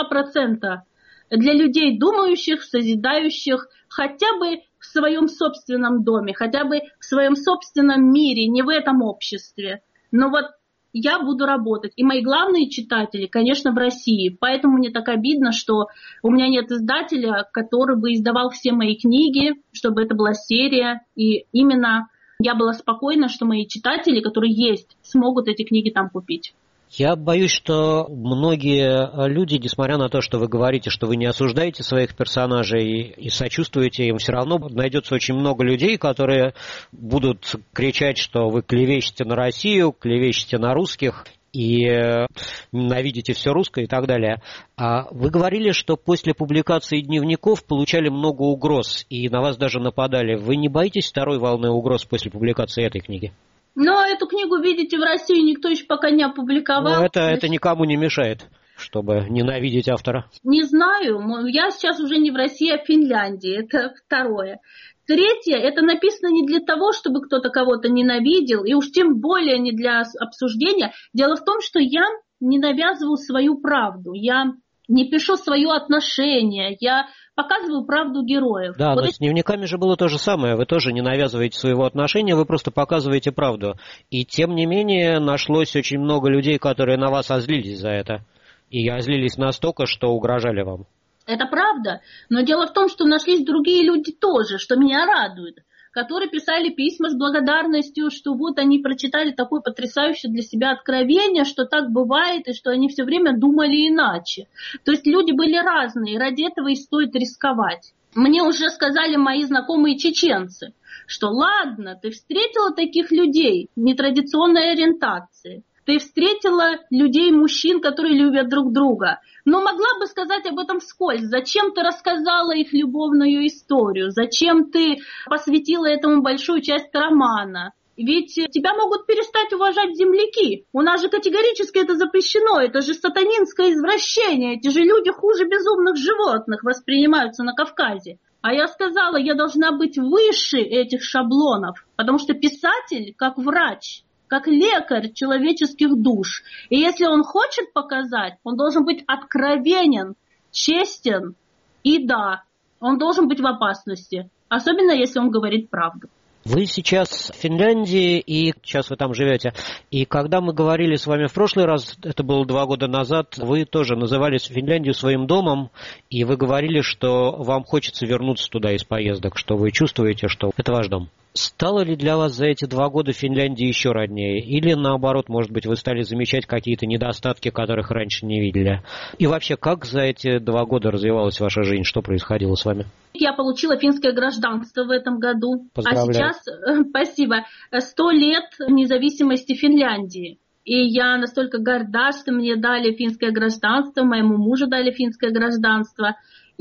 1-2% для людей, думающих, созидающих, хотя бы в своем собственном доме, хотя бы в своем собственном мире, не в этом обществе. Но вот я буду работать. И мои главные читатели, конечно, в России. Поэтому мне так обидно, что у меня нет издателя, который бы издавал все мои книги, чтобы это была серия. И именно я была спокойна, что мои читатели, которые есть, смогут эти книги там купить. Я боюсь, что многие люди, несмотря на то, что вы говорите, что вы не осуждаете своих персонажей и сочувствуете им, все равно найдется очень много людей, которые будут кричать, что вы клевещете на Россию, клевещете на русских и ненавидите все русское и так далее. А вы говорили, что после публикации дневников получали много угроз и на вас даже нападали. Вы не боитесь второй волны угроз после публикации этой книги? Но эту книгу, видите, в России никто еще пока не опубликовал. Но это никому не мешает, чтобы ненавидеть автора. Не знаю. Я сейчас уже не в России, а в Финляндии. Это второе. Третье, это написано не для того, чтобы кто-то кого-то ненавидел, и уж тем более не для обсуждения. Дело в том, что я не навязываю свою правду. Я не пишу свое отношение. Я показываю правду героев. Да, вот но с дневниками же было то же самое. Вы тоже не навязываете своего отношения, вы просто показываете правду. И тем не менее нашлось очень много людей, которые на вас озлились за это. И озлились настолько, что угрожали вам. Это правда. Но дело в том, что нашлись другие люди тоже, что меня радует, которые писали письма с благодарностью, что вот они прочитали такое потрясающее для себя откровение, что так бывает, и что они все время думали иначе. То есть люди были разные, и ради этого и стоит рисковать. Мне уже сказали мои знакомые чеченцы, что ладно, ты встретила таких людей нетрадиционной ориентации, ты встретила людей-мужчин, которые любят друг друга, но могла бы сказать об этом вскользь. Зачем ты рассказала их любовную историю? Зачем ты посвятила этому большую часть романа? Ведь тебя могут перестать уважать земляки. У нас же категорически это запрещено. Это же сатанинское извращение. Эти же люди хуже безумных животных воспринимаются на Кавказе. А я сказала, я должна быть выше этих шаблонов, потому что писатель, как врач, как лекарь человеческих душ. И если он хочет показать, он должен быть откровенен, честен и да, он должен быть в опасности, особенно если он говорит правду. Вы сейчас в Финляндии, и сейчас вы там живете. И когда мы говорили с вами в прошлый раз, это было 2 года назад, вы тоже называли Финляндию своим домом, и вы говорили, что вам хочется вернуться туда из поездок, что вы чувствуете, что это ваш дом. Стало ли для вас за эти 2 года Финляндия еще роднее? Или наоборот, может быть, вы стали замечать какие-то недостатки, которых раньше не видели? И вообще, как за эти 2 года развивалась ваша жизнь? Что происходило с вами? Я получила финское гражданство в этом году. Поздравляю. А сейчас, спасибо, 100 лет независимости Финляндии. И я настолько горда, что мне дали финское гражданство, моему мужу дали финское гражданство.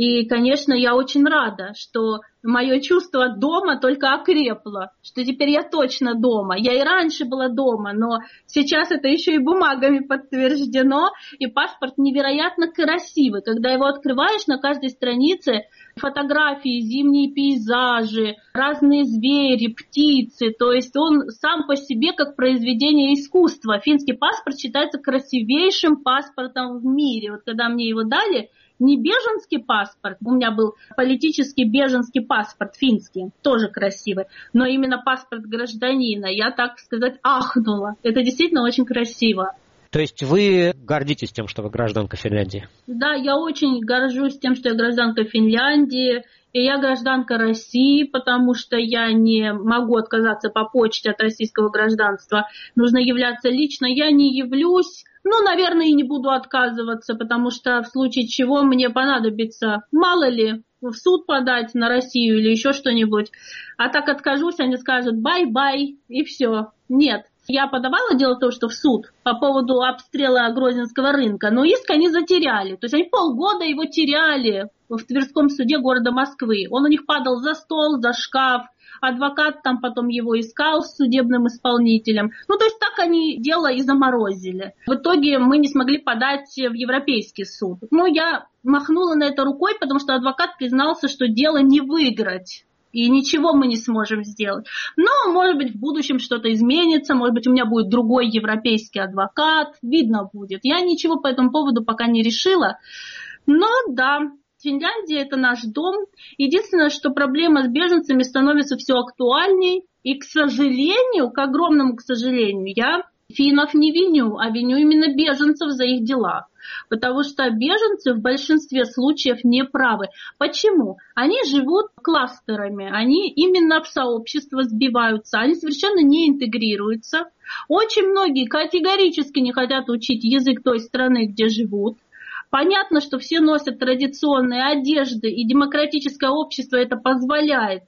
И, конечно, я очень рада, что мое чувство дома только окрепло, что теперь я точно дома. Я и раньше была дома, но сейчас это еще и бумагами подтверждено, и паспорт невероятно красивый. Когда его открываешь, на каждой странице фотографии, зимние пейзажи, разные звери, птицы. То есть он сам по себе как произведение искусства. Финский паспорт считается красивейшим паспортом в мире. Вот когда мне его дали, не беженский паспорт, у меня был политический беженский паспорт финский, тоже красивый, но именно паспорт гражданина, я, так сказать, ахнула. Это действительно очень красиво. То есть вы гордитесь тем, что вы гражданка Финляндии? Да, я очень горжусь тем, что я гражданка Финляндии, и я гражданка России, потому что я не могу отказаться по почте от российского гражданства. Нужно являться лично, я не явлюсь. Наверное, и не буду отказываться, потому что в случае чего мне понадобится, мало ли, в суд подать на Россию или еще что-нибудь. А так откажусь, они скажут бай-бай, и все. Нет. Я подавала дело в том, что в суд по поводу обстрела Грозненского рынка, но иск они затеряли. То есть они полгода его теряли в Тверском суде города Москвы. Он у них падал за стол, за шкаф. Адвокат там потом его искал с судебным исполнителем. То есть так они дело и заморозили. В итоге мы не смогли подать в Европейский суд. Я махнула на это рукой, потому что адвокат признался, что дело не выиграть. И ничего мы не сможем сделать. Но, может быть, в будущем что-то изменится, может быть, у меня будет другой европейский адвокат, видно будет. Я ничего по этому поводу пока не решила. Но да, Финляндия – это наш дом. Единственное, что проблема с беженцами становится все актуальней. И, к сожалению, к огромному к сожалению, я финнов не виню, а виню именно беженцев за их дела. Потому что беженцы в большинстве случаев не правы. Почему? Они живут кластерами, они именно в сообщество сбиваются, они совершенно не интегрируются. Очень многие категорически не хотят учить язык той страны, где живут. Понятно, что все носят традиционные одежды, и демократическое общество это позволяет,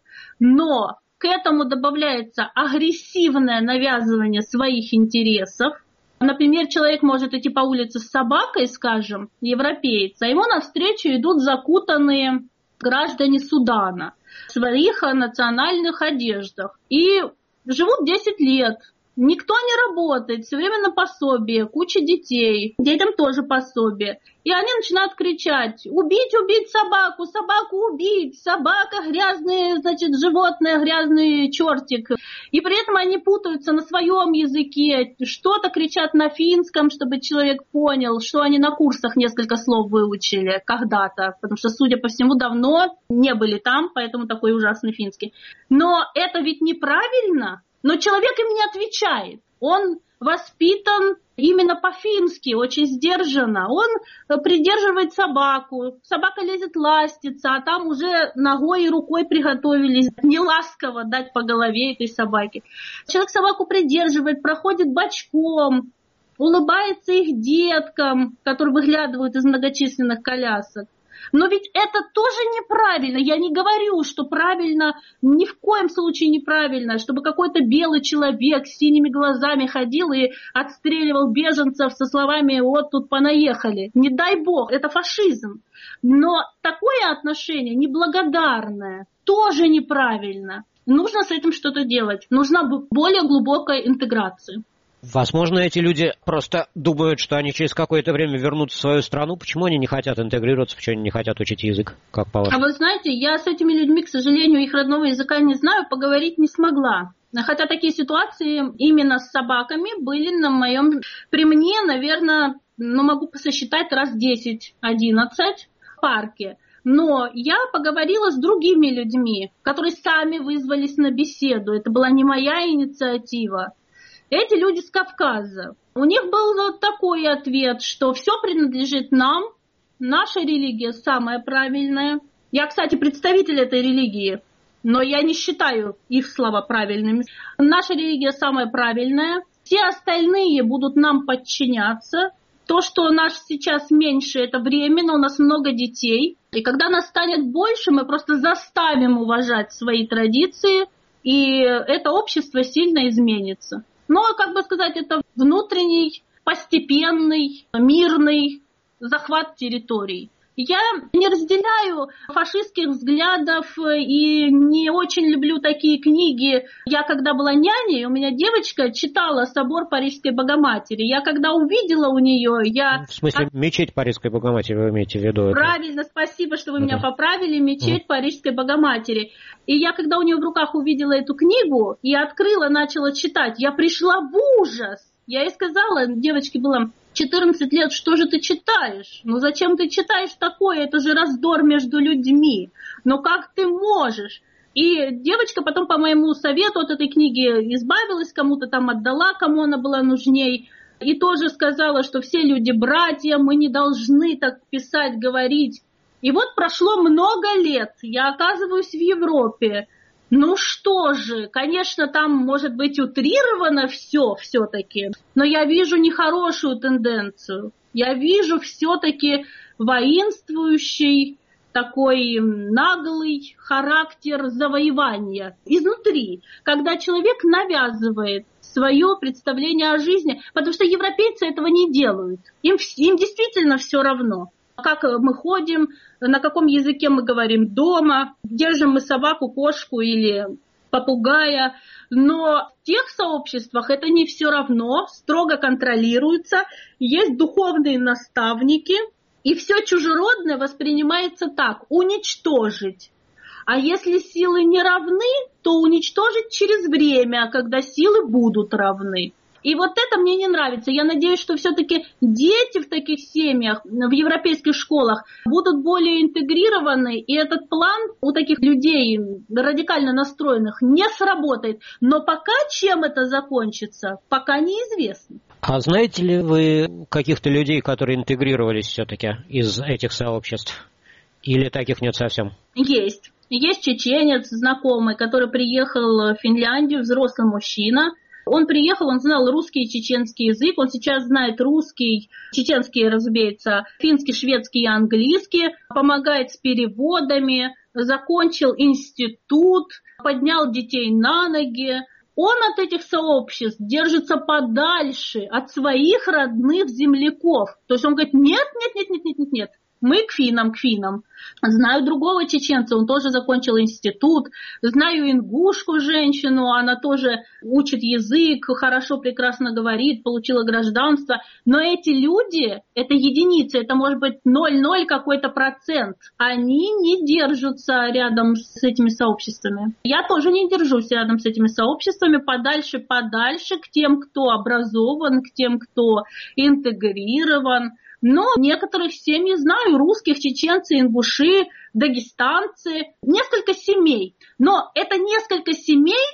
но к этому добавляется агрессивное навязывание своих интересов. Например, человек может идти по улице с собакой, скажем, европеец, а ему навстречу идут закутанные граждане Судана в своих национальных одеждах и живут 10 лет. Никто не работает, все время на пособие, куча детей, детям тоже пособие. И они начинают кричать: убить, убить собаку, собаку убить, собака грязное, животное, грязный чертик. И при этом они путаются на своем языке, что-то кричат на финском, чтобы человек понял, что они на курсах несколько слов выучили когда-то, потому что, судя по всему, давно не были там, поэтому такой ужасный финский. Но это ведь неправильно. Но человек им не отвечает. Он воспитан именно по-фински, очень сдержанно. Он придерживает собаку. Собака лезет ластиться, а там уже ногой и рукой приготовились неласково дать по голове этой собаке. Человек собаку придерживает, проходит бочком, улыбается их деткам, которые выглядывают из многочисленных колясок. Но ведь это тоже неправильно. Я не говорю, что правильно, ни в коем случае неправильно, чтобы какой-то белый человек с синими глазами ходил и отстреливал беженцев со словами «вот тут понаехали». Не дай бог, это фашизм. Но такое отношение неблагодарное тоже неправильно. Нужно с этим что-то делать. Нужна более глубокая интеграция. Возможно, эти люди просто думают, что они через какое-то время вернутся в свою страну. Почему они не хотят интегрироваться, почему они не хотят учить язык? Как по-вашему? А вы знаете, я с этими людьми, к сожалению, их родного языка не знаю, поговорить не смогла. Хотя такие ситуации именно с собаками были при мне, наверное, могу сосчитать раз 10-11 в парке. Но я поговорила с другими людьми, которые сами вызвались на беседу. Это была не моя инициатива. Эти люди с Кавказа. У них был вот такой ответ, что все принадлежит нам, наша религия самая правильная. Я, кстати, представитель этой религии, но я не считаю их слова правильными. Наша религия самая правильная, все остальные будут нам подчиняться. То, что нас сейчас меньше, это временно, у нас много детей. И когда нас станет больше, мы просто заставим уважать свои традиции, и это общество сильно изменится. Но, это внутренний, постепенный, мирный захват территорий. Я не разделяю фашистских взглядов и не очень люблю такие книги. Я когда была няней, у меня девочка читала «Собор Парижской Богоматери». Я когда увидела у нее, В смысле, мечеть Парижской Богоматери вы имеете в виду? Правильно, спасибо, что вы меня поправили, мечеть Парижской Богоматери. И я когда у нее в руках увидела эту книгу и открыла, начала читать, я пришла в ужас. Я ей сказала, девочке было 14 лет, что же ты читаешь? Ну зачем ты читаешь такое? Это же раздор между людьми. Ну как ты можешь? И девочка потом по моему совету от этой книги избавилась, кому-то там отдала, кому она была нужней. И тоже сказала, что все люди братья, мы не должны так писать, говорить. И вот прошло много лет, я оказываюсь в Европе. Ну что же, конечно, там может быть утрировано все-таки, но я вижу нехорошую тенденцию. Я вижу все-таки воинствующий, такой наглый характер завоевания изнутри, когда человек навязывает свое представление о жизни, потому что европейцы этого не делают. Им действительно все равно. Как мы ходим, на каком языке мы говорим дома, держим мы собаку, кошку или попугая. Но в тех сообществах это не все равно, строго контролируется, есть духовные наставники, и все чужеродное воспринимается так – уничтожить. А если силы не равны, то уничтожить через время, когда силы будут равны. И вот это мне не нравится. Я надеюсь, что все-таки дети в таких семьях, в европейских школах будут более интегрированы, и этот план у таких людей радикально настроенных не сработает. Но пока чем это закончится, пока неизвестно. А знаете ли вы каких-то людей, которые интегрировались все-таки из этих сообществ? Или таких нет совсем? Есть. Есть чеченец знакомый, который приехал в Финляндию, взрослый мужчина. Он приехал, он знал русский и чеченский язык, он сейчас знает русский, чеченский, разумеется, финский, шведский и английский, помогает с переводами, закончил институт, поднял детей на ноги. Он от этих сообществ держится подальше от своих родных земляков. То есть он говорит, нет. Мы к финнам. Знаю другого чеченца, он тоже закончил институт. Знаю ингушку женщину, она тоже учит язык, хорошо, прекрасно говорит, получила гражданство. Но эти люди, это единицы, это может быть 0,0 какой-то процент. Они не держатся рядом с этими сообществами. Я тоже не держусь рядом с этими сообществами, подальше к тем, кто образован, к тем, кто интегрирован. Но некоторых семей знаю, русских, чеченцы, ингуши, дагестанцы, несколько семей. Но это несколько семей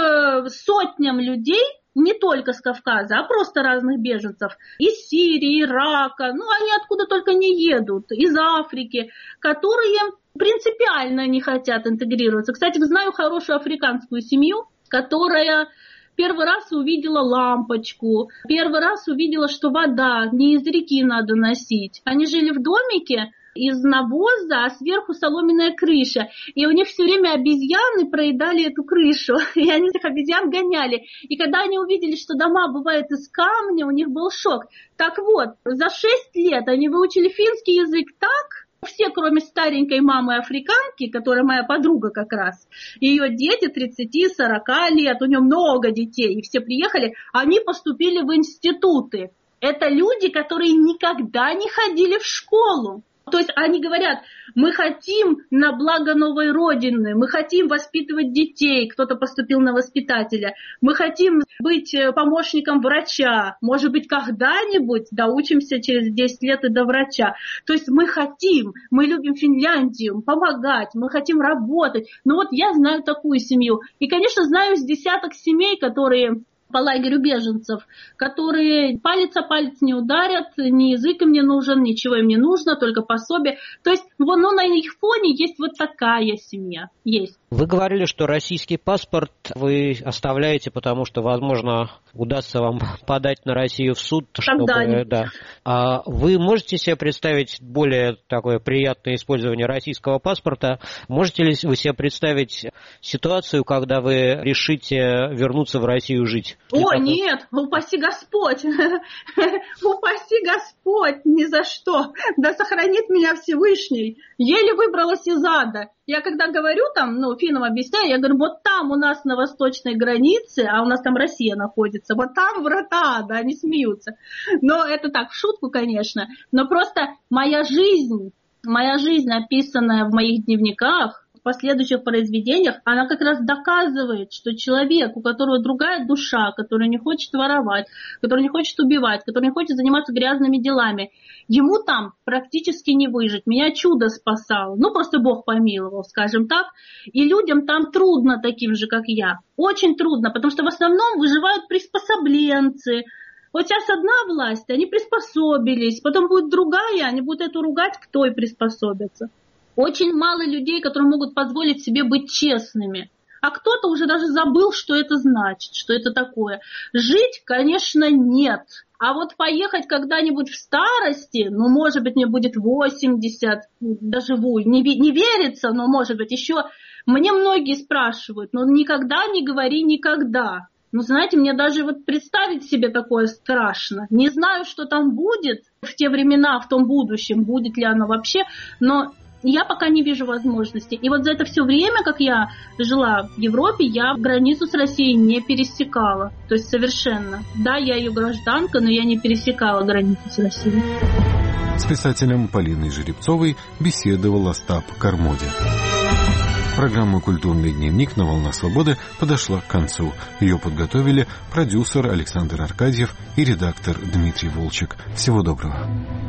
к сотням людей, не только с Кавказа, а просто разных беженцев. Из Сирии, Ирака, они откуда только не едут, из Африки, которые принципиально не хотят интегрироваться. Кстати, знаю хорошую африканскую семью, которая первый раз увидела лампочку, первый раз увидела, что вода не из реки надо носить. Они жили в домике из навоза, а сверху соломенная крыша. И у них все время обезьяны проедали эту крышу, и они этих обезьян гоняли. И когда они увидели, что дома бывают из камня, у них был шок. Так вот, за 6 лет они выучили финский язык так, все, кроме старенькой мамы-африканки, которая моя подруга как раз, ее дети 30-40 лет, у нее много детей, и все приехали, они поступили в институты. Это люди, которые никогда не ходили в школу. То есть они говорят, мы хотим на благо новой Родины, мы хотим воспитывать детей, кто-то поступил на воспитателя, мы хотим быть помощником врача, может быть, когда-нибудь доучимся через 10 лет и до врача. То есть мы любим Финляндию, помогать, мы хотим работать. Ну вот я знаю такую семью. И, конечно, знаю с десяток семей, которые по лагерю беженцев, которые палец о палец не ударят, ни язык им не нужен, ничего им не нужно, только пособие. То есть на их фоне есть вот такая семья. Есть. Вы говорили, что российский паспорт вы оставляете, потому что, возможно, удастся вам подать на Россию в суд. Когда-нибудь. А вы можете себе представить более такое приятное использование российского паспорта? Можете ли вы себе представить ситуацию, когда вы решите вернуться в Россию жить? О, нет, упаси Господь, упаси Господь, ни за что, да сохранит меня Всевышний. Еле выбралась из ада. Я когда говорю там, финнам объясняю, я говорю, вот там у нас на восточной границе, а у нас там Россия находится, вот там врата ада, они смеются. Но это так, в шутку, конечно, но просто моя жизнь, описанная в моих дневниках, в последующих произведениях, она как раз доказывает, что человек, у которого другая душа, который не хочет воровать, который не хочет убивать, который не хочет заниматься грязными делами, ему там практически не выжить. Меня чудо спасало. Просто Бог помиловал, скажем так. И людям там трудно таким же, как я. Очень трудно, потому что в основном выживают приспособленцы. Вот сейчас одна власть, они приспособились, потом будет другая, они будут эту ругать, кто и приспособится. Очень мало людей, которые могут позволить себе быть честными. А кто-то уже даже забыл, что это значит, что это такое. Жить, конечно, нет. А вот поехать когда-нибудь в старости, может быть, мне будет 80, доживу, не верится, но может быть еще. Мне многие спрашивают, никогда не говори никогда. Знаете, мне даже представить себе такое страшно. Не знаю, что там будет в те времена, в том будущем, будет ли оно вообще, но я пока не вижу возможности. И за это все время, как я жила в Европе, я границу с Россией не пересекала. То есть совершенно. Да, я ее гражданка, но я не пересекала границу с Россией. С писателем Полиной Жеребцовой беседовал Остап Кармоди. Программа «Культурный дневник» на «Волнах Свободы» подошла к концу. Ее подготовили продюсер Александр Аркадьев и редактор Дмитрий Волчек. Всего доброго.